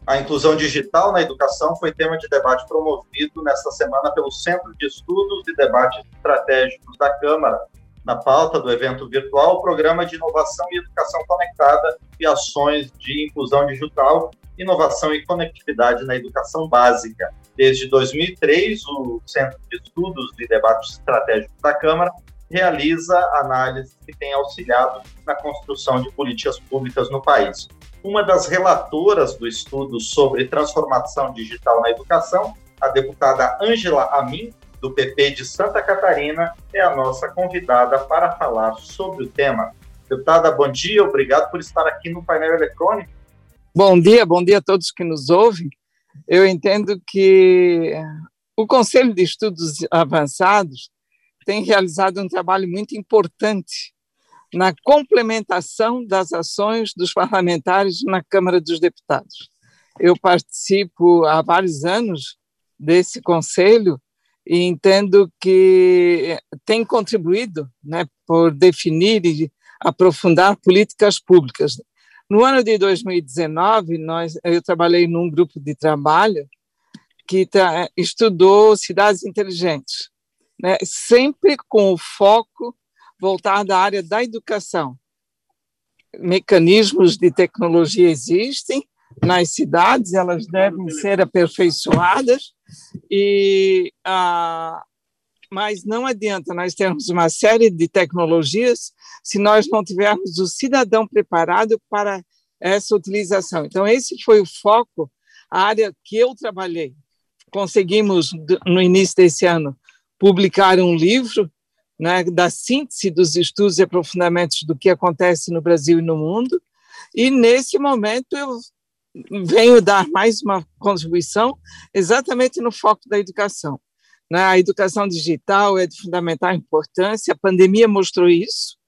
A inclusão digital na educação foi tema de debate promovido nesta semana pelo Centro de Estudos e Debates Estratégicos da Câmara. Na pauta do evento virtual, o Programa de Inovação e Educação Conectada e Ações de Inclusão Digital, Inovação e Conectividade na Educação Básica. Desde 2003, o Centro de Estudos e Debates Estratégicos da Câmara realiza análises que têm auxiliado na construção de políticas públicas no país. Uma das relatoras do estudo sobre transformação digital na educação, a deputada Ângela Amin, do PP de Santa Catarina, é a nossa convidada para falar sobre o tema. Deputada, bom dia, obrigado por estar aqui no painel eletrônico. Bom dia a todos que nos ouvem. Eu entendo que o Conselho de Estudos Avançados tem realizado um trabalho muito importante na complementação das ações dos parlamentares na Câmara dos Deputados. Eu participo há vários anos desse conselho e entendo que tem contribuído, por definir e aprofundar políticas públicas. No ano de 2019, eu trabalhei num grupo de trabalho que estudou cidades inteligentes, sempre com o foco voltado à área da educação. Mecanismos de tecnologia existem nas cidades, elas devem ser aperfeiçoadas, mas não adianta nós termos uma série de tecnologias se nós não tivermos o cidadão preparado para essa utilização. Então, esse foi o foco, a área que eu trabalhei. Conseguimos, no início desse ano, publicar um livro da síntese dos estudos e aprofundamentos do que acontece no Brasil e no mundo, e nesse momento eu venho dar mais uma contribuição exatamente no foco da educação. A educação digital é de fundamental importância, a pandemia mostrou isso,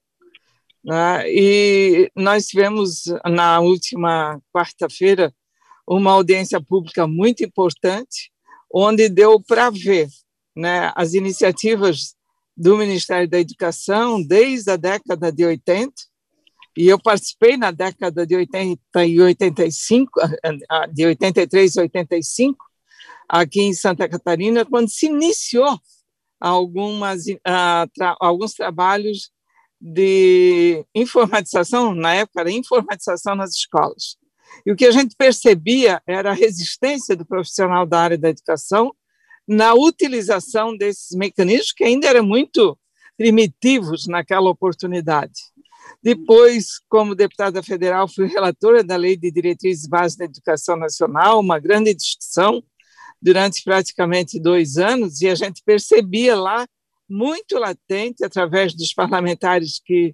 e nós tivemos na última quarta-feira uma audiência pública muito importante, onde deu para ver as iniciativas do Ministério da Educação desde a década de 80, e eu participei na década de 80 e 85, de 83 a 85, aqui em Santa Catarina, quando se iniciou alguns trabalhos de informatização, na época era informatização nas escolas. E o que a gente percebia era a resistência do profissional da área da educação na utilização desses mecanismos que ainda eram muito primitivos naquela oportunidade. Depois, como deputada federal, fui relatora da Lei de Diretrizes Básicas da Educação Nacional, uma grande discussão durante praticamente 2 anos, e a gente percebia lá, muito latente, através dos parlamentares que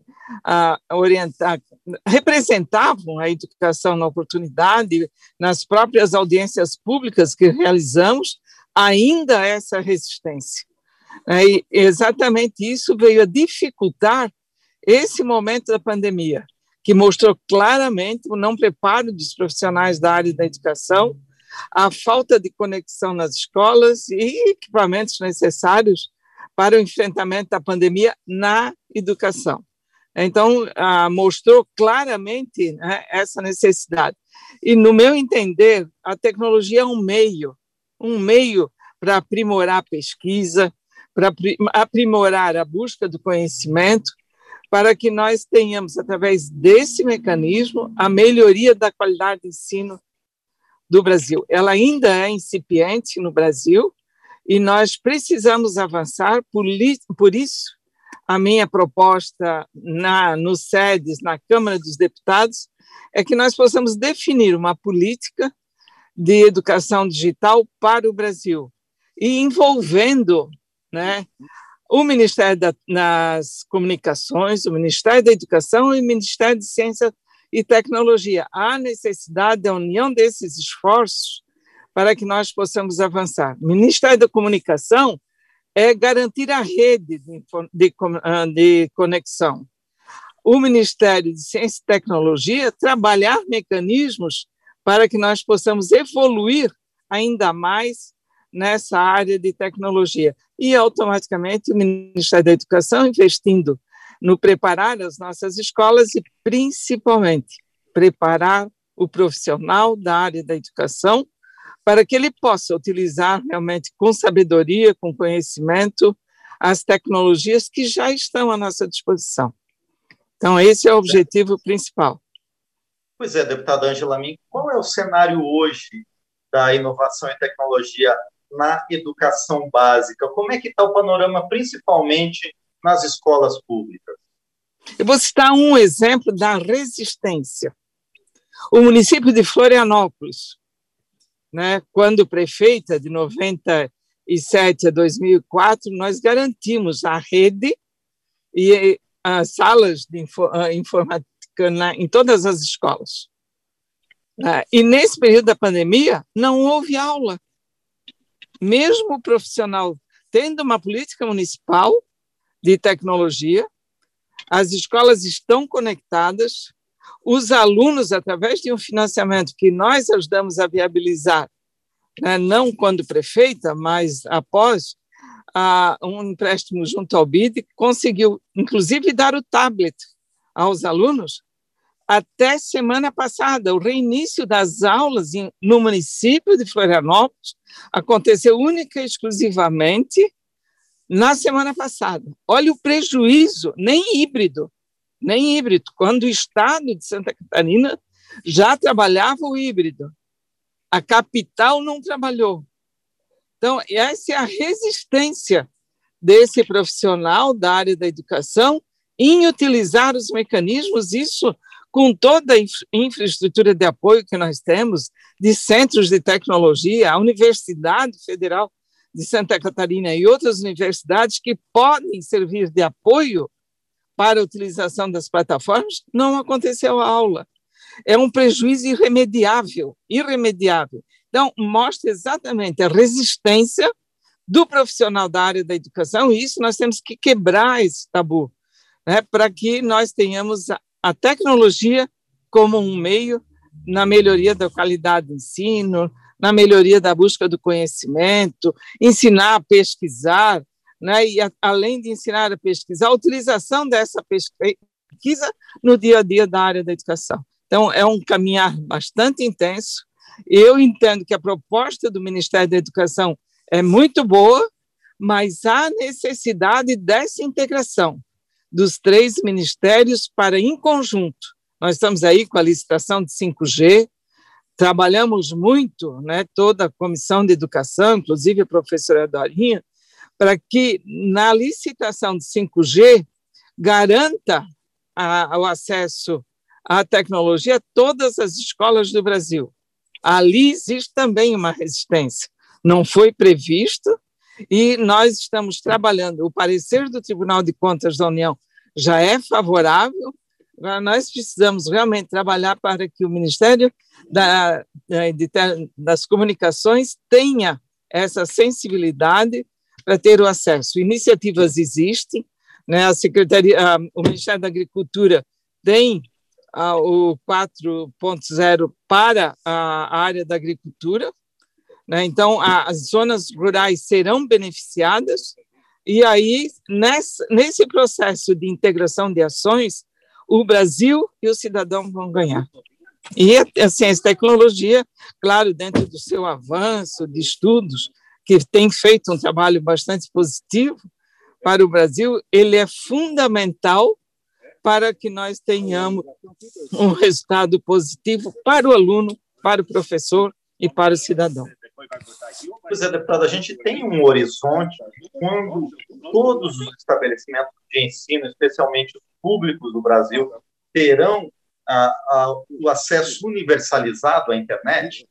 representavam a educação na oportunidade, nas próprias audiências públicas que realizamos, ainda essa resistência. E exatamente isso veio a dificultar esse momento da pandemia, que mostrou claramente o não preparo dos profissionais da área da educação, a falta de conexão nas escolas e equipamentos necessários para o enfrentamento da pandemia na educação. Então, mostrou claramente essa necessidade. E, no meu entender, a tecnologia é um meio para aprimorar a pesquisa, para aprimorar a busca do conhecimento, para que nós tenhamos, através desse mecanismo, a melhoria da qualidade de ensino do Brasil. Ela ainda é incipiente no Brasil e nós precisamos avançar, por isso, a minha proposta nos SEDES, na Câmara dos Deputados, é que nós possamos definir uma política de educação digital para o Brasil, e envolvendo o Ministério das Comunicações, o Ministério da Educação e o Ministério de Ciência e Tecnologia. Há necessidade da união desses esforços para que nós possamos avançar. O Ministério da Comunicação é garantir a rede de conexão. O Ministério de Ciência e Tecnologia trabalhar mecanismos para que nós possamos evoluir ainda mais nessa área de tecnologia. E, automaticamente, o Ministério da Educação investindo no preparar as nossas escolas e, principalmente, preparar o profissional da área da educação para que ele possa utilizar realmente com sabedoria, com conhecimento, as tecnologias que já estão à nossa disposição. Então, esse é o objetivo principal. Pois é, deputada Ângela Min, qual é o cenário hoje da inovação e tecnologia na educação básica? Como é que está o panorama, principalmente nas escolas públicas? Eu vou citar um exemplo da resistência. O município de Florianópolis, né, quando prefeita, de 97 a 2004, nós garantimos a rede e as salas de informática em todas as escolas. E nesse período da pandemia, não houve aula. Mesmo o profissional tendo uma política municipal de tecnologia, as escolas estão conectadas, os alunos, através de um financiamento que nós ajudamos a viabilizar, né, não quando prefeita, mas após um empréstimo junto ao BID, conseguiu, inclusive, dar o tablet aos alunos. Até semana passada, o reinício das aulas no município de Florianópolis aconteceu única e exclusivamente na semana passada. Olha o prejuízo, nem híbrido, quando o estado de Santa Catarina já trabalhava o híbrido. A capital não trabalhou. Então, essa é a resistência desse profissional da área da educação em utilizar os mecanismos, isso com toda a infraestrutura de apoio que nós temos, de centros de tecnologia, a Universidade Federal de Santa Catarina e outras universidades que podem servir de apoio para a utilização das plataformas, não aconteceu a aula. É um prejuízo irremediável. Então, mostra exatamente a resistência do profissional da área da educação, e isso nós temos que quebrar esse tabu, né, para que nós tenhamos a tecnologia como um meio na melhoria da qualidade do ensino, na melhoria da busca do conhecimento, ensinar a pesquisar, né, e além de ensinar a pesquisar, a utilização dessa pesquisa no dia a dia da área da educação. Então, é um caminhar bastante intenso. Eu entendo que a proposta do Ministério da Educação é muito boa, mas há necessidade dessa integração dos 3 ministérios para, em conjunto, nós estamos aí com a licitação de 5G, trabalhamos muito, né, toda a Comissão de Educação, inclusive a professora Dorinha, para que na licitação de 5G garanta o acesso à tecnologia a todas as escolas do Brasil. Ali existe também uma resistência. Não foi previsto e nós estamos trabalhando. O parecer do Tribunal de Contas da União já é favorável. Nós precisamos realmente trabalhar para que o Ministério das Comunicações tenha essa sensibilidade para ter o acesso. Iniciativas existem, né? O Ministério da Agricultura tem o 4.0 para a área da agricultura, né? Então as zonas rurais serão beneficiadas, e aí nesse processo de integração de ações, o Brasil e o cidadão vão ganhar. E a ciência e tecnologia, claro, dentro do seu avanço de estudos, que tem feito um trabalho bastante positivo para o Brasil, ele é fundamental para que nós tenhamos um resultado positivo para o aluno, para o professor e para o cidadão. Pois é, deputada, a gente tem um horizonte quando todos os estabelecimentos de ensino, especialmente os públicos do Brasil, terão o acesso universalizado à internet?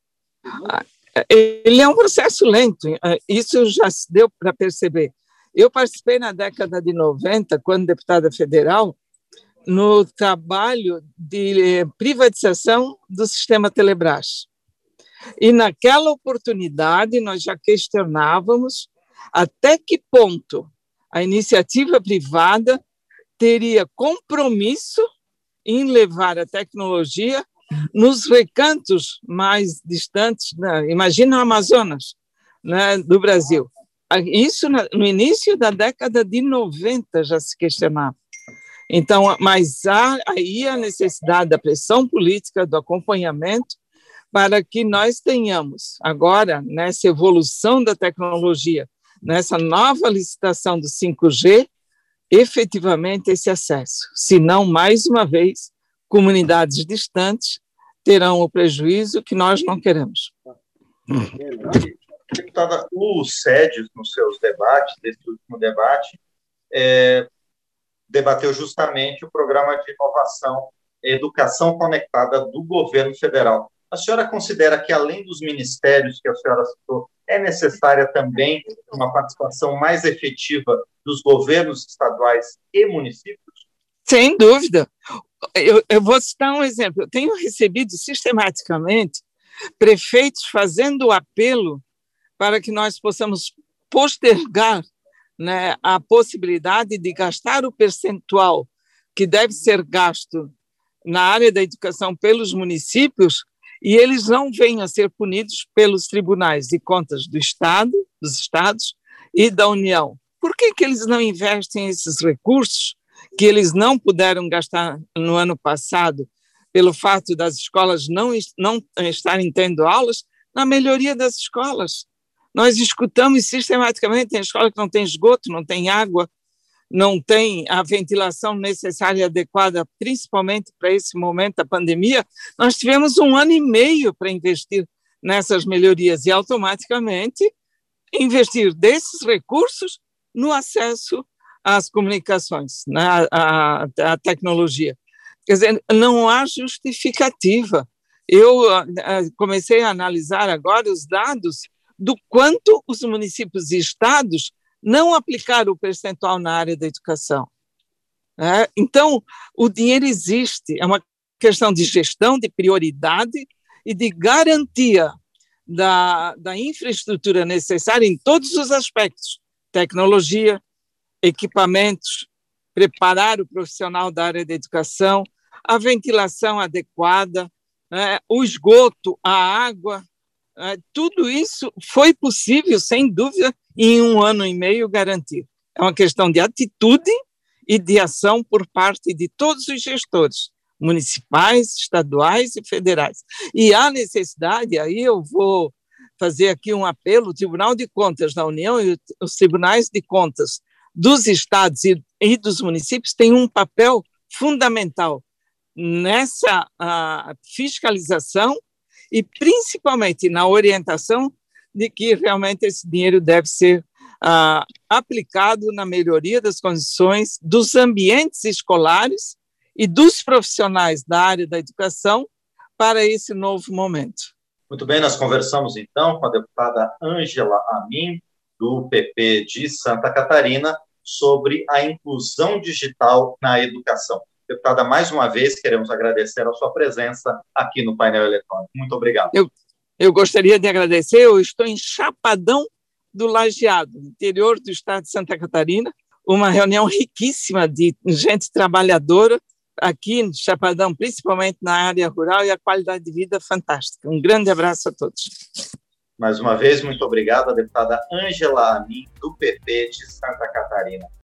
Ele é um processo lento, isso já se deu para perceber. Eu participei na década de 90, quando deputada federal, no trabalho de privatização do sistema Telebrás. E naquela oportunidade nós já questionávamos até que ponto a iniciativa privada teria compromisso em levar a tecnologia nos recantos mais distantes, né? Imagina o Amazonas, né, do Brasil. Isso no início da década de 90 já se questionava. Então, mas há aí a necessidade da pressão política, do acompanhamento, para que nós tenhamos agora, nessa evolução da tecnologia, nessa nova licitação do 5G, efetivamente esse acesso. Senão, mais uma vez, comunidades distantes terão o prejuízo que nós não queremos. Deputada, o SEDES, nos seus debates, desse último debate, debateu justamente o programa de inovação Educação Conectada do governo federal. A senhora considera que, além dos ministérios que a senhora citou, é necessária também uma participação mais efetiva dos governos estaduais e municípios? Sem dúvida. Eu vou citar um exemplo. Eu tenho recebido sistematicamente prefeitos fazendo o apelo para que nós possamos postergar, né, a possibilidade de gastar o percentual que deve ser gasto na área da educação pelos municípios e eles não venham a ser punidos pelos tribunais de contas do Estado, dos estados e da União. Por que eles não investem esses recursos que eles não puderam gastar no ano passado pelo fato das escolas não estarem tendo aulas na melhoria das escolas? Nós escutamos sistematicamente, tem escola que não tem esgoto, não tem água, não tem a ventilação necessária e adequada, principalmente para esse momento da pandemia. Nós tivemos 1 ano e meio para investir nessas melhorias e automaticamente investir desses recursos no acesso às comunicações, né, à tecnologia. Quer dizer, não há justificativa. Eu comecei a analisar agora os dados do quanto os municípios e estados não aplicaram o percentual na área da educação. Então, o dinheiro existe, é uma questão de gestão, de prioridade e de garantia da infraestrutura necessária em todos os aspectos, tecnologia, equipamentos, preparar o profissional da área da educação, a ventilação adequada, o esgoto, a água, tudo isso foi possível, sem dúvida, em 1 ano e meio garantir. É uma questão de atitude e de ação por parte de todos os gestores, municipais, estaduais e federais. E há necessidade, aí eu vou fazer aqui um apelo, o Tribunal de Contas da União e os tribunais de contas dos estados e dos municípios têm um papel fundamental nessa fiscalização e principalmente na orientação de que realmente esse dinheiro deve ser aplicado na melhoria das condições dos ambientes escolares e dos profissionais da área da educação para esse novo momento. Muito bem, nós conversamos então com a deputada Ângela Amin, do PP de Santa Catarina, sobre a inclusão digital na educação. Deputada, mais uma vez, queremos agradecer a sua presença aqui no painel eletrônico. Muito obrigado. Eu gostaria de agradecer, eu estou em Chapadão do Lajeado, interior do estado de Santa Catarina, uma reunião riquíssima de gente trabalhadora aqui em Chapadão, principalmente na área rural, e a qualidade de vida fantástica. Um grande abraço a todos. Mais uma vez, muito obrigado, a deputada Ângela Amin, do PP de Santa Catarina.